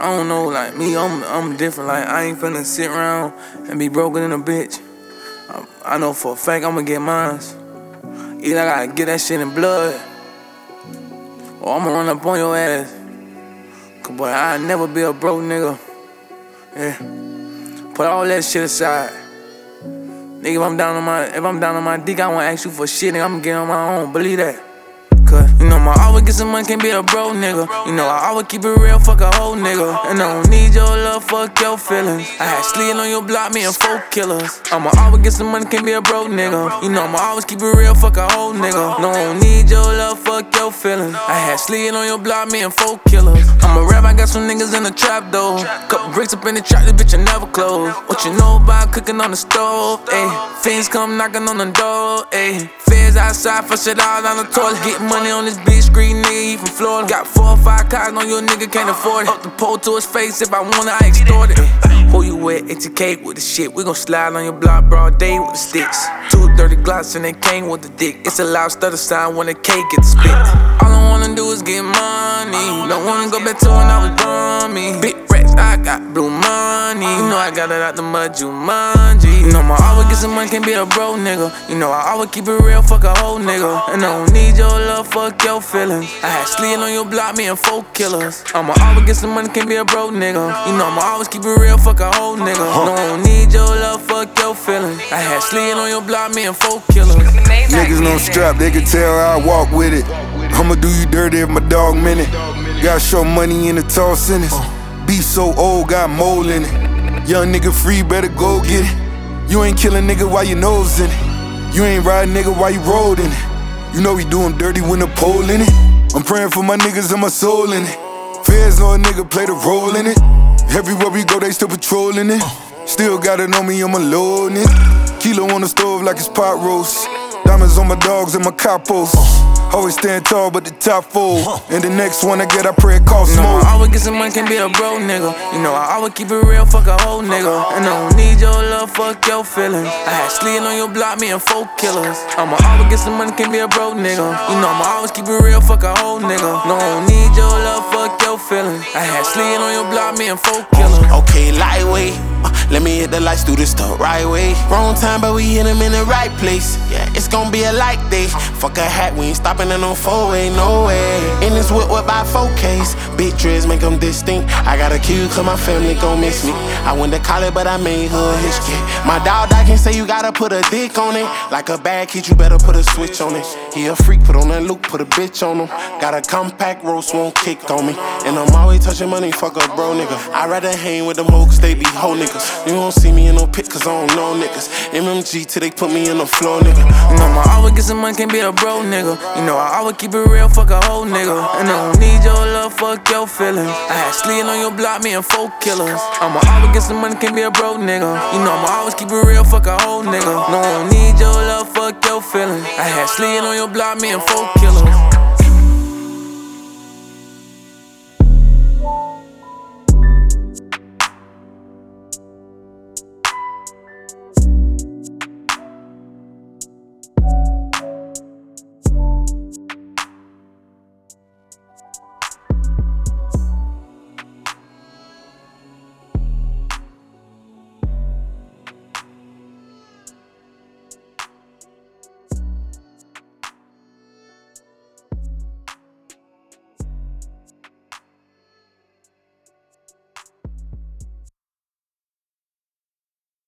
I don't know, like me, I'm different. Like I ain't finna sit around and be broken in a bitch. I know for a fact I'ma get mines. Either I gotta get that shit in blood, or I'ma run up on your ass. Cause boy, I'll never be a broke nigga. Yeah. Put all that shit aside. Nigga, if I'm down on my dick, I won't ask you for shit, nigga. I'ma get on my own, believe that. Cause, you know, I always get some money, can't be a broke nigga. You know, I always keep it real, fuck a whole nigga. And I don't need your love, fuck your feelings. I had slid on your block, me and 4 killers. I'ma always get some money, can't be a broke nigga. You know, I'ma always keep it real, fuck a whole nigga. No, I don't need your love, fuck your feelings. I had slid on your block, me and 4 killers. I'm a rap, I got some niggas in the trap though. Couple bricks up in the trap, this bitch will never close. What you know about cooking on the stove, ayy? Fiends come knocking on the door, ayy. Feds outside for shit all on the toilet. Get money on this bitch, street nigga, he from Florida. Got 4 or 5 cars on your nigga, can't afford it. Up the pole to his face, if I want it, I extort it. Who you with? ATK with the shit. We gon' slide on your block broad day with the sticks. 2 dirty Glocks and they came with the dick. It's a loud stutter sign when the cake gets spit. All I wanna do is get money. Don't wanna go back to when I was dummy. Big racks, I got blue money. You know I got it out the mud, Jumanji. You know I always get some money, can't be a broke nigga. You know I always keep it real, fuck a whole nigga. And I don't need your love, fuck your feelings. I had slid on your block, me and 4 killers. I'ma always get some money, can't be a broke nigga. You know I'ma always keep it real, fuck a whole nigga. No, I don't need your love, fuck your feelings. I had slid on your block, me and 4 killers. Niggas no strap, they can tell how I walk with it. I'ma do you dirty if my dog minute. Got show money in the tall sentence. Beef so old, got mold in it. Young nigga free, better go get it. You ain't killing nigga while your nose in it. You ain't riding nigga while you rolled in it. You know we do him dirty when the pole in it. I'm praying for my niggas and my soul in it. Feds know a nigga play the role in it. Everywhere we go, they still patrolling it. Still got it on me, I'm loading it. Kilo on the stove like it's pot roast. Diamonds on my dogs and my capos. Always stand tall, but the top fold. And the next one I get, I pray it costs more. I always get some money, can't be a broke nigga. You know I always keep it real, fuck a whole nigga. And I don't need your love, fuck your feelings. I had slid on your block, me and 4 killers. I'ma always get some money, can't be a broke nigga. You know I'ma always keep it real, fuck a whole nigga. No, I don't need your love, fuck your feelings. I had slid on your block, me and 4 killers. Okay, lightweight. Let me hit the lights, do this the right way. Wrong time, but we hit him in the right place. Yeah, it's gonna be a light day. Fuck a hat, we ain't stopping in no 4-way, no way. In this whip by 4Ks. Big dreads make them distinct. I got a kill cause my family gon' miss me. I went to college, but I made hood history. My dog can say you gotta put a dick on it. Like a bad kid, you better put a switch on it. He a freak, put on that loop, put a bitch on him. Got a compact roast, won't kick on me. And I'm always touching money, fuck a bro nigga. I rather hang with them hoes cause they be hoe niggas. You won't see me in no pit cause I don't know niggas. MMG till they put me in the floor, nigga. You know I always get some money, can't be a broke nigga. You know I always keep it real, fuck a whole nigga. And I don't need your love, fuck your feelings. I had slid on your block, me and 4 killers. I'ma always get some money, can't be a broke nigga. You know I'ma always keep it real, fuck a whole nigga. No, I don't need your love, fuck your feelings. I had slid on your block, me and 4 killers.